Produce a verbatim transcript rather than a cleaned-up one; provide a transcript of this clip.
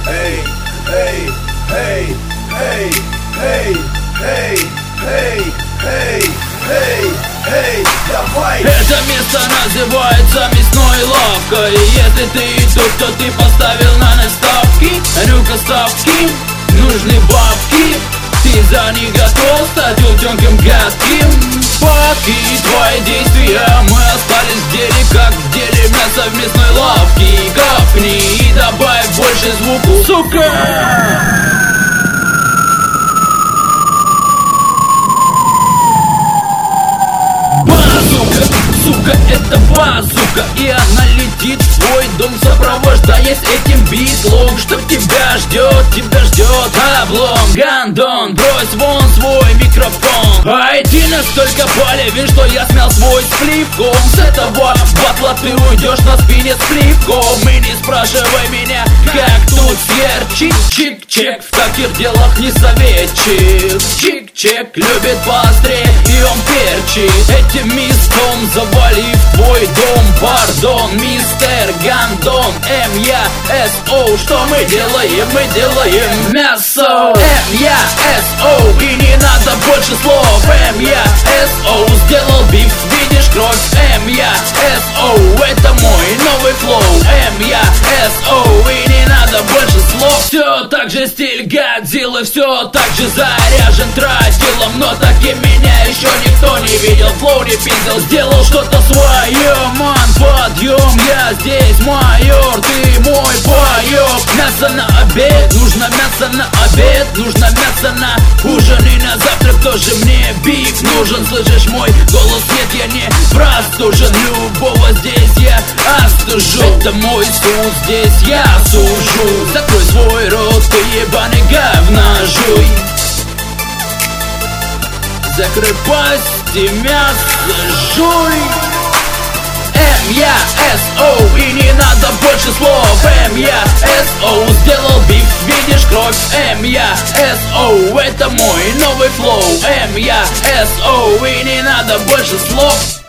эй, эй, эй, эй, эй, эй, эй, эй, эй, эй, давай! Это место называется мясной лавкой. Если ты тут, то ты поставил на нас ставки. Ну-ка ставки, нужны бабки. Ты за них готов стать утенком гадким? Факи, твои действия, мы остались в деле, как в деле мяса в мясной лавке. Капни и добавь больше звуку, сука! Сука, это базука, и она летит в свой дом, сопровождаясь этим битлом. Что тебя ждет, тебя ждет облом. Гандон, брось вон свой микрофон. Ай, ты настолько полевин, что я смял свой сливком. С этого батла ты уйдешь на спине с сливком. И не спрашивай меня, как тут сверчить. Чик-чек, в таких делах не советчик. Чик-чек, любит поострее, и он перчит. Этим мистом завалив твой дом. Пардон, мистер Гандон, эм я эс о. Что мы делаем? Мы делаем мясо. эм я эс о. И не надо больше слов. эм я эс о. Сделал биф, видишь кровь. эм я эс о. Это мой новый флоу. эм я эс о. И не надо больше слов. Все так же стиль Годзиллы, все так же заряжен тротилом. Но таким меня еще никто не видел. Флоу не пиздил, сделал что-то свое. Ман, подъем, я здесь майор, ты мой боёк. Мясо на обед, нужно мясо на обед. Нужно мясо на ужин и на завтрак тоже мне биф нужен. Слышишь мой голос? Нет, я не простужен. Любого здесь я остужу. Это мой суд, здесь я сужу. Закрой свой рот, ты ебаный говножуй. Закрой пасть и мясо жуй. эм я эс о. И не надо больше слов. эм я эс о. Сделал биф, видишь кровь. эм я эс о. Это мой новый флоу. эм я эс о. И не надо больше слов.